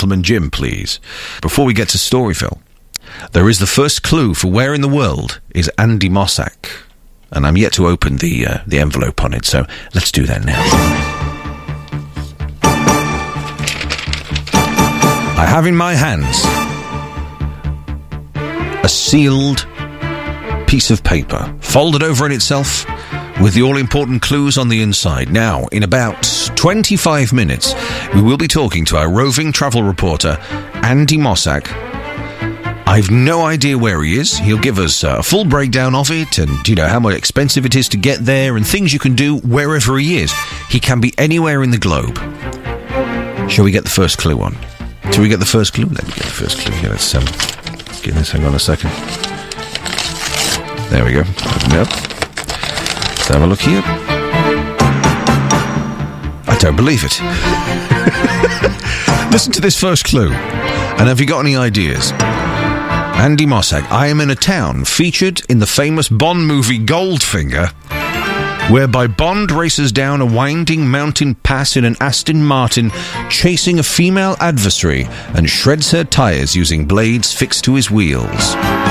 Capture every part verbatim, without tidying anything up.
Gentleman Jim, please. Before we get to Storyville, there is the first clue for where in the world is Andy Mossack. And I'm yet to open the uh, the envelope on it, so let's do that now. I have in my hands a sealed piece of paper, folded over in itself, with the all-important clues on the inside. Now, in about twenty-five minutes, we will be talking to our roving travel reporter, Andy Mossack. I've no idea where he is. He'll give us uh, a full breakdown of it and, you know, how much expensive it is to get there and things you can do wherever he is. He can be anywhere in the globe. Shall we get the first clue on? Shall we get the first clue? Let me get the first clue here. Let's, um, let's get this. Hang on a second. There we go. Open it up. Let's have a look here. I don't believe it. Listen to this first clue. And have you got any ideas? Andy Mossack, I am in a town featured in the famous Bond movie Goldfinger, whereby Bond races down a winding mountain pass in an Aston Martin, chasing a female adversary and shreds her tyres using blades fixed to his wheels.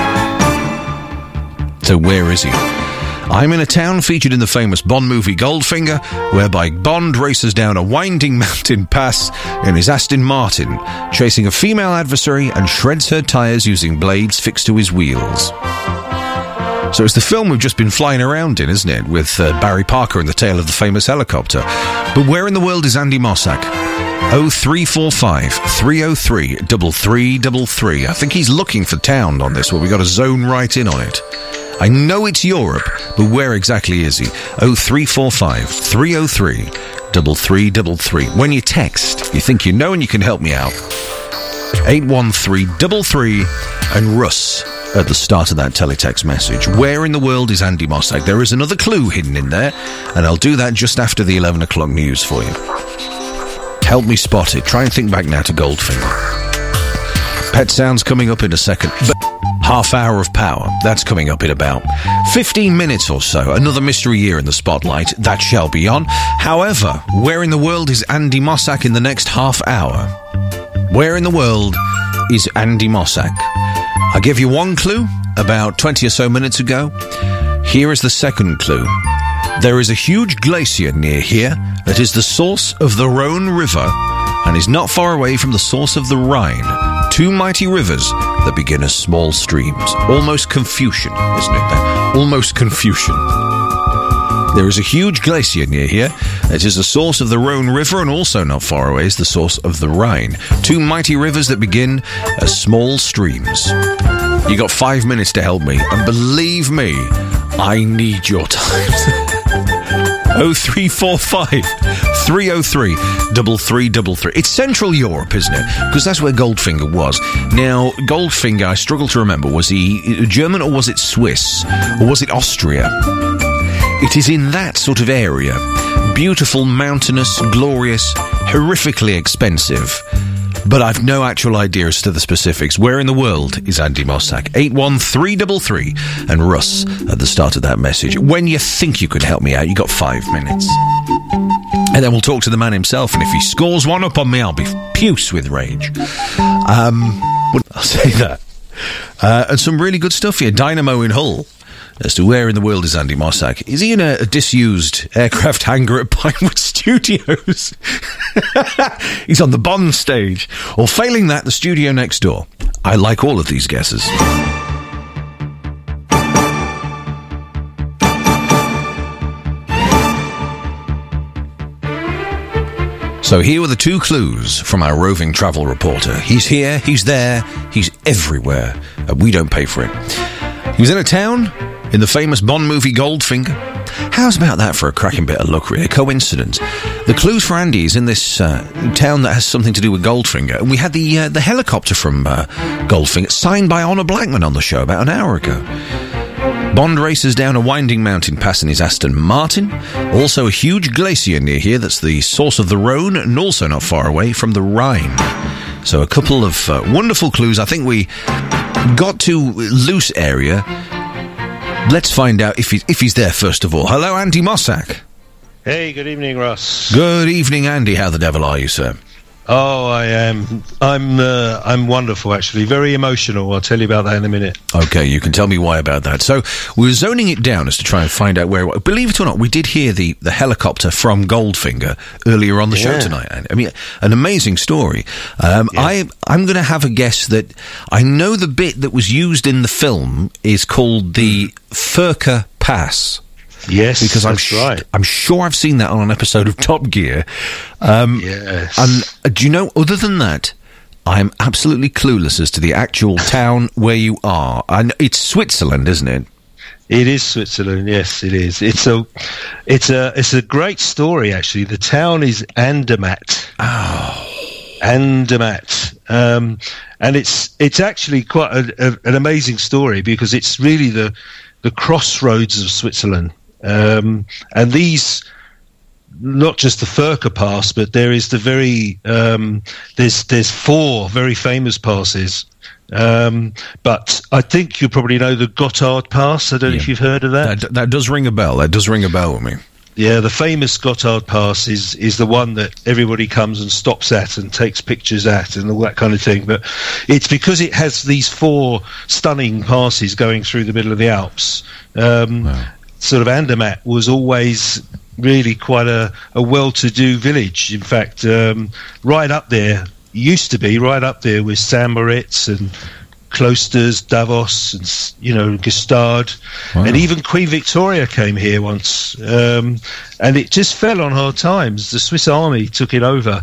So where is he? I'm in a town featured in the famous Bond movie Goldfinger, whereby Bond races down a winding mountain pass in his Aston Martin, chasing a female adversary and shreds her tyres using blades fixed to his wheels. So it's the film we've just been flying around in, isn't it? With uh, Barry Parker and the tale of the famous helicopter. But where in the world is Andy Mossack? oh three four five, three oh three, three three three three. I think he's looking for town on this one. We got to zone right in on it. I know it's Europe, but where exactly is he? oh three four five, three oh three, three three three three. When you text, you think you know and you can help me out. eight one three three three and Russ at the start of that teletext message. Where in the world is Andy Mossack? There is another clue hidden in there, and I'll do that just after the eleven o'clock news for you. Help me spot it. Try and think back now to Goldfinger. Pet Sounds coming up in a second. But half hour of power, that's coming up in about fifteen minutes or so. Another mystery year in the spotlight, that shall be on. However, where in the world is Andy Mossack in the next half hour? Where in the world is Andy Mossack? I gave you one clue about twenty or so minutes ago. Here is the second clue. There is a huge glacier near here that is the source of the Rhone River and is not far away from the source of the Rhine. Two mighty rivers that begin as small streams. Almost Confucian, isn't it? That? Almost Confucian. There is a huge glacier near here. It is the source of the Rhone River, and also not far away is the source of the Rhine. Two mighty rivers that begin as small streams. You got five minutes to help me, and believe me, I need your time. oh three four five, three oh three, three three three three. It's Central Europe, isn't it? Because that's where Goldfinger was. Now, Goldfinger, I struggle to remember, was he German or was it Swiss? Or was it Austria? It is in that sort of area. Beautiful, mountainous, glorious, horrifically expensive. But I've no actual idea as to the specifics. Where in the world is Andy Mossack? eight one three three three and Russ at the start of that message. When you think you could help me out, you got five minutes. And then we'll talk to the man himself, and if he scores one up on me, I'll be puce with rage. Um, I'll say that. Uh, and some really good stuff here. Dynamo in Hull. As to where in the world is Andy Mossack? Is he in a, a disused aircraft hangar at Pinewood Studios? He's on the Bond stage. Or failing that, the studio next door. I like all of these guesses. So here were the two clues from our roving travel reporter. He's here, he's there, he's everywhere, and we don't pay for it. He was in a town in the famous Bond movie Goldfinger. How's about that for a cracking bit of luck, really? A coincidence. The clues for Andy is in this uh, town that has something to do with Goldfinger. And we had the uh, the helicopter from uh, Goldfinger, signed by Honor Blackman on the show about an hour ago. Bond races down a winding mountain pass in his Aston Martin. Also a huge glacier near here that's the source of the Rhone, and also not far away from the Rhine. So a couple of uh, wonderful clues. I think we got to loose area. Let's find out if, he, if he's there, first of all. Hello, Andy Mossack. Hey, good evening, Ross. Good evening, Andy. How the devil are you, sir? Oh, I am. I'm. Uh, I'm wonderful, actually. Very emotional. I'll tell you about that in a minute. Okay, you can tell me why about that. So we were zoning it down as to try and find out where. Believe it or not, we did hear the, the helicopter from Goldfinger earlier on the yeah. show tonight. I mean, an amazing story. Um, yeah. I I'm going to have a guess that I know the bit that was used in the film is called the Furka Pass. Yes, because I'm that's sh- right. I'm sure I've seen that on an episode of Top Gear. Um, yes. And uh, do you know, other than that, I'm absolutely clueless as to the actual town where you are. And it's Switzerland, isn't it? It is Switzerland. Yes, it is. It's a, it's a, it's a great story. Actually, the town is Andermatt. Oh, Andermatt. Um, and it's it's actually quite a, a, an amazing story because it's really the the crossroads of Switzerland. Um, and these, not just the Furka Pass, but there is the very um, there's there's four very famous passes. Um, but I think you probably know the Gotthard Pass. I don't yeah. know if you've heard of that. that. That does ring a bell. That does ring a bell with me. Yeah, the famous Gotthard Pass is, is the one that everybody comes and stops at and takes pictures at and all that kind of thing. But it's because it has these four stunning passes going through the middle of the Alps. Um, wow. Sort of Andermatt was always really quite a, a well-to-do village. In fact, um, right up there, used to be right up there with Saint Moritz and Klosters, Davos, and you know Gstaad, wow. and even Queen Victoria came here once, um, and it just fell on hard times. The Swiss Army took it over,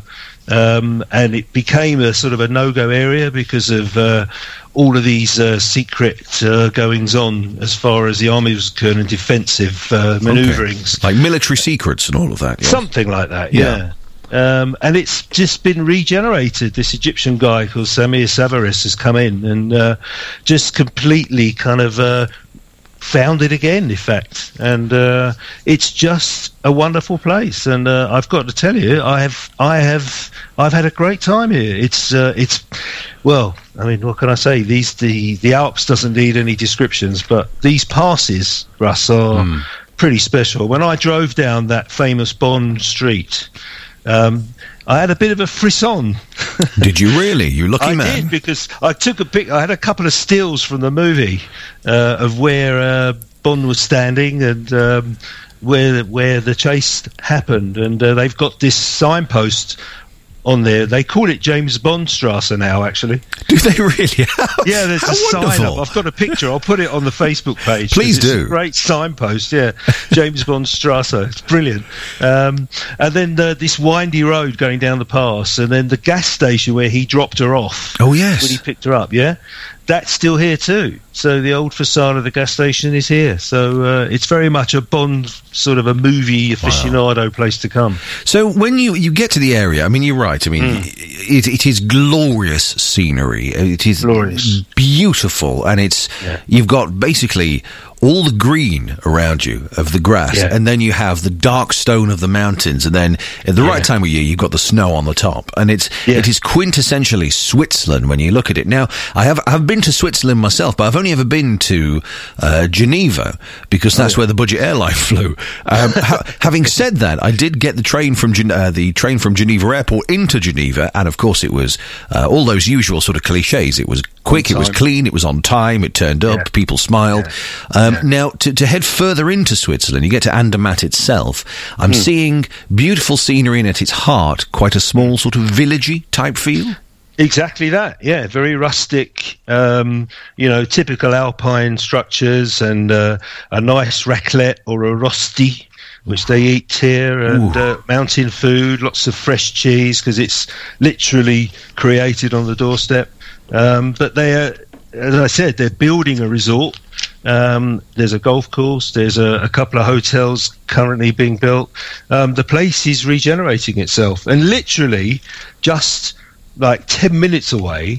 um, and it became a sort of a no-go area because of uh, all of these uh, secret uh, goings-on as far as the army was concerned and defensive uh, manoeuvrings, okay. like military secrets and all of that. Yes. Something like that, yeah. yeah. Um, and it's just been regenerated. This Egyptian guy called Samir Savaris has come in and uh, just completely kind of uh, found it again, in fact. And uh, it's just a wonderful place. And uh, I've got to tell you, I have, I have, I've had a great time here. It's, uh, it's, well, I mean, what can I say? These the the Alps doesn't need any descriptions, but these passes, Russ, are mm. pretty special. When I drove down that famous Bond street. Um, I had a bit of a frisson. Did you really? You lucky I man. I did, because I took a pic. I had a couple of stills from the movie uh, of where uh, Bond was standing and um, where where the chase happened, and uh, they've got this signpost on there. They call it James Bond Strasse now, actually. Do they really? Yeah, there's How a wonderful. sign up. I've got a picture. I'll put it on the Facebook page. Please it's do. A great signpost, yeah. James Bond Strasse. It's brilliant. Um, and then the, this windy road going down the pass, and then the gas station where he dropped her off. Oh, yes. When he picked her up, yeah. That's still here too. So the old facade of the gas station is here. So uh, it's very much a Bond sort of a movie aficionado wow. place to come. So when you, you get to the area, I mean, you're right. I mean, mm. it, it is glorious scenery. It is glorious, beautiful, and it's yeah. you've got basically all the green around you of the grass, yeah. and then you have the dark stone of the mountains, and then at the yeah. right time of year you've got the snow on the top, and it's yeah. it is quintessentially Switzerland when you look at it. Now, I have I've been to Switzerland myself, but I've only ever been to uh, Geneva, because that's oh, yeah. where the budget airline flew. Um, ha- having said that, I did get the train from Gen- uh, the train from Geneva Airport into Geneva, and of course it was uh, all those usual sort of cliches. It was quick, it was clean, it was on time, it turned up, yeah. people smiled. Yeah. Um, yeah. Now, to, to head further into Switzerland, you get to Andermatt itself. I'm mm. seeing beautiful scenery, and at its heart, quite a small sort of villagey type feel. Exactly that, yeah. Very rustic, um, you know, typical alpine structures, and uh, a nice raclette or a rosti, which they eat here, and uh, mountain food, lots of fresh cheese, because it's literally created on the doorstep. Um, but they are, as I said, they're building a resort. Um, there's a golf course. There's a, a couple of hotels currently being built. Um, the place is regenerating itself, and literally just like ten minutes away,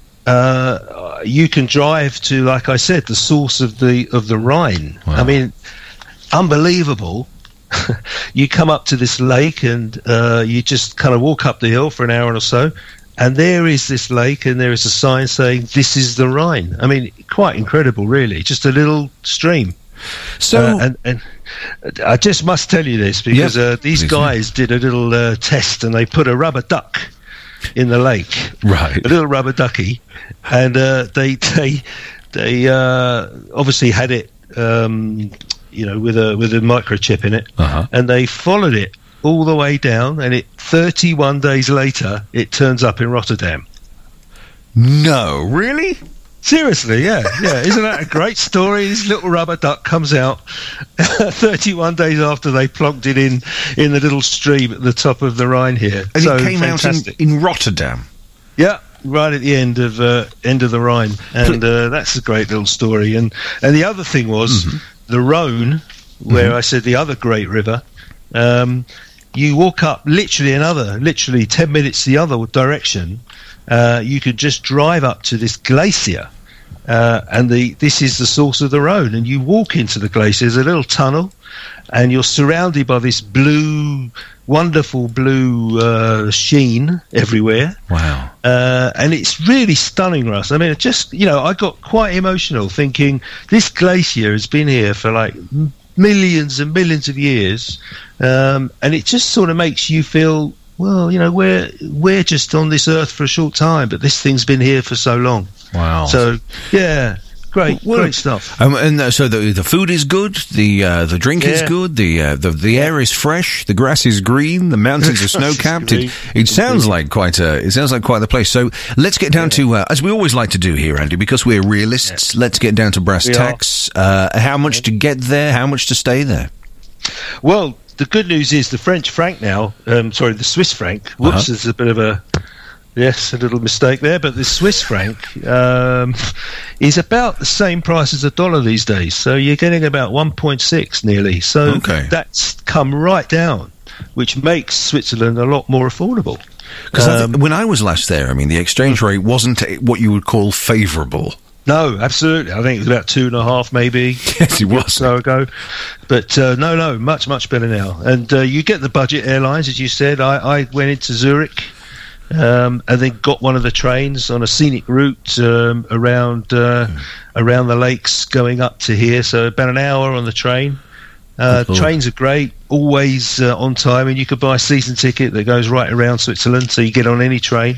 uh, you can drive to, like I said, the source of the of the Rhine. Wow. I mean, unbelievable. You come up to this lake, and uh, you just kind of walk up the hill for an hour or so, and there is this lake, and there is a sign saying, "This is the Rhine." I mean, quite incredible, really. Just a little stream. So, uh, and, and I just must tell you this, because yep, uh, these guys did a little uh, test, and they put a rubber duck in the lake, right? A little rubber ducky, and uh, they they they uh, obviously had it, um, you know, with a with a microchip in it, uh-huh. and they followed it all the way down, and it thirty-one days later it turns up in Rotterdam. No, really? Seriously, yeah, yeah. Isn't that a great story? This little rubber duck comes out thirty-one days after they plonked it in in the little stream at the top of the Rhine here. And so it came fantastic. out in, in Rotterdam. Yeah, right at the end of uh, end of the Rhine, and uh, that's a great little story. And and the other thing was mm-hmm. the Rhone, where mm-hmm. I said the other great river. Um, you walk up literally another, literally ten minutes the other direction. Uh, you could just drive up to this glacier, uh, and the this is the source of the Rhone. And you walk into the glacier. There's a little tunnel, and you're surrounded by this blue, wonderful blue uh, sheen everywhere. Wow! Uh, and it's really stunning, Russ. I mean, it just you know, I got quite emotional thinking this glacier has been here for like millions and millions of years, um, and it just sort of makes you feel. Well, you know, we're we're just on this earth for a short time, but this thing's been here for so long. Wow! So, yeah, great, well, great stuff. Um, and uh, so the the food is good, the uh, the drink yeah. is good, the uh, the the air is fresh, the grass is green, the mountains are snow capped. It, it sounds like quite a it sounds like quite the place. So let's get down yeah. to uh, as we always like to do here, Andy, because we're realists. Yeah. Let's get down to brass we tacks. Uh, how much yeah. to get there? How much to stay there? Well. The good news is the French franc now, um, sorry, the Swiss franc, whoops, uh-huh. there's a bit of a, yes, a little mistake there, but the Swiss franc um, is about the same price as a dollar these days, so you're getting about one point six nearly, so okay. that's come right down, which makes Switzerland a lot more affordable. Because um, when I was last there, I mean, the exchange rate wasn't what you would call favourable. No, absolutely. I think it was about two and a half, maybe. Yes, it was. So ago, but uh, no, no, much, much better now. And uh, you get the budget airlines, as you said. I, I went into Zurich, um, and then got one of the trains on a scenic route um, around uh, mm. around the lakes, going up to here. So about an hour on the train. Uh, cool. Trains are great, always uh, on time, and you could buy a season ticket that goes right around Switzerland, so you get on any train.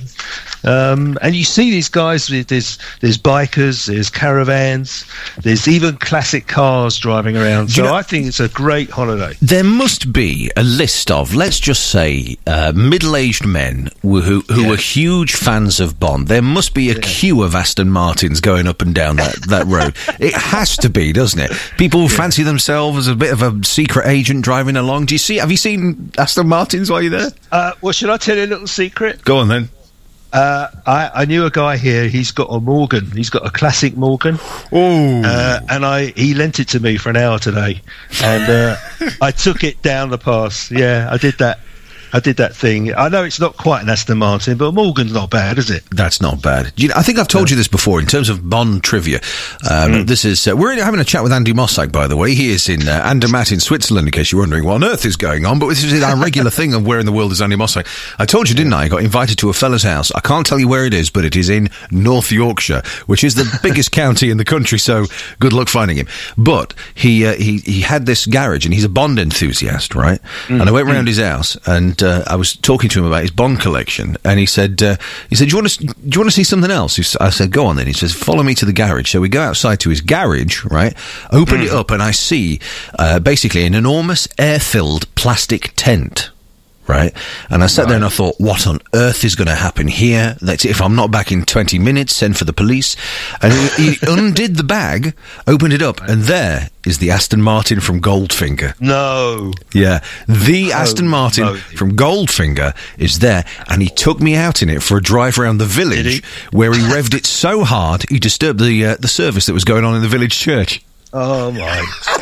Um, and you see these guys, there's there's bikers, there's caravans, there's even classic cars driving around. So you know, I think it's a great holiday. There must be a list of, let's just say, uh, middle-aged men who, who, who yeah. are huge fans of Bond. There must be a yeah. queue of Aston Martins going up and down that, that road. It has to be, doesn't it? People yeah. fancy themselves as a bit of a secret agent driving along. Do you see? Have you seen Aston Martins while you're there? Uh, well, should I tell you a little secret? Go on then. Uh, I, I knew a guy here. He's got a Morgan. He's got a classic Morgan. Oh, uh, and I he lent it to me for an hour today, and uh, I took it down the pass. Yeah, I did that. I did that thing. I know it's not quite an Aston Martin, but Morgan's not bad, is it? That's not bad. You know, I think I've told you this before in terms of Bond trivia. Um, mm. This is uh, we're having a chat with Andy Mossack, by the way. He is in uh, Andermatt in Switzerland, in case you're wondering what on earth is going on. But this is our regular thing of where in the world is Andy Mossack. I told you, didn't I? I got invited to a fella's house. I can't tell you where it is, but it is in North Yorkshire, which is the biggest county in the country. So good luck finding him. But he uh, he he had this garage, and he's a Bond enthusiast, right? Mm. And I went round mm. his house, and uh, I was talking to him about his Bond collection, and he said, uh, "He said, do you want to do you want to see something else?" I said, "Go on then." He says, "Follow me to the garage." So we go outside to his garage, right? Open mm. it up, and I see uh, basically an enormous air-filled plastic tent. Right, and I sat right. there and I thought, what on earth is going to happen here? That's if I'm not back in twenty minutes, send for the police. And he, he undid the bag, opened it up, and there is the Aston Martin from Goldfinger. No, yeah, the oh, Aston Martin no. from Goldfinger is there, and he took me out in it for a drive around the village, where he revved it so hard he disturbed the uh, the service that was going on in the village church. Oh my,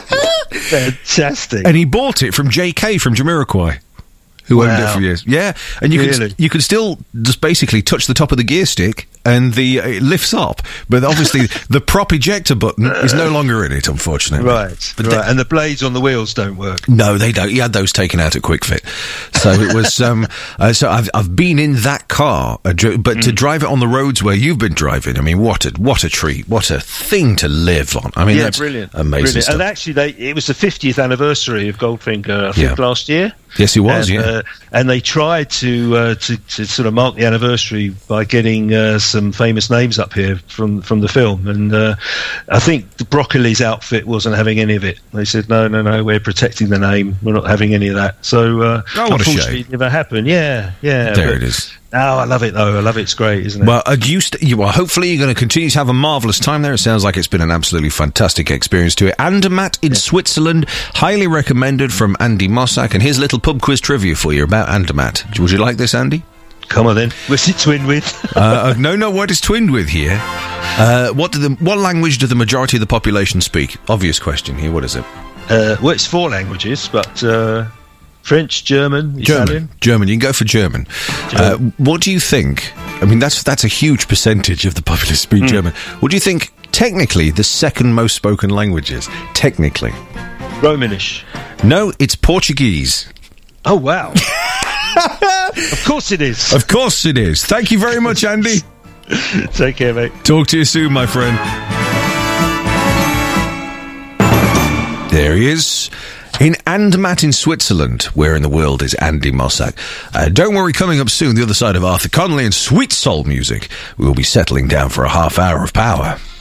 fantastic! And he bought it from J K from Jamiroquai. Who wow. owned it for years? Yeah, and you really? can you can still just basically touch the top of the gear stick, and the uh, it lifts up. But obviously, the prop ejector button is no longer in it, unfortunately. Right, but right. Th- and the blades on the wheels don't work. No, they don't. He had those taken out at Quick Fit, so it was. Um, uh, so I've I've been in that car, uh, but mm. to drive it on the roads where you've been driving, I mean, what a what a treat, what a thing to live on. I mean, yeah, that's brilliant, amazing brilliant. stuff. And actually, they, it was the fiftieth anniversary of Goldfinger, I think, yeah. last year. Yes, he was, and, yeah. Uh, and they tried to, uh, to to sort of mark the anniversary by getting uh, some famous names up here from, from the film. And uh, I think the Broccoli's outfit wasn't having any of it. They said, no, no, no, we're protecting the name. We're not having any of that. So uh, oh, what unfortunately, a shame. it never happened. Yeah, yeah. There but, it is. Oh, I love it, though. I love it. It's great, isn't it? Well, uh, you, st- you well, hopefully you're going to continue to have a marvellous time there. It sounds like it's been an absolutely fantastic experience to it. Andermatt in yeah. Switzerland, highly recommended from Andy Mossack. And here's a little pub quiz trivia for you about Andermatt. Would you like this, Andy? Come on, then. What's it twinned with? uh, no, no, what is twinned with here? Uh, what, do the, what language do the majority of the population speak? Obvious question here. What is it? Uh, well, it's four languages, but... Uh French, German, German, Italian? German. You can go for German. German. Uh, what do you think? I mean, that's that's a huge percentage of the populace speak mm. German. What do you think? Technically, the second most spoken language is technically Romanish. No, it's Portuguese. Oh wow! Of course it is. Of course it is. Thank you very much, Andy. Take care, mate. Talk to you soon, my friend. There he is. In Andermatt in Switzerland. Where in the world is Andy Mossack? Uh, don't worry, coming up soon, the other side of Arthur Connolly and sweet soul music. We'll be settling down for a half hour of power.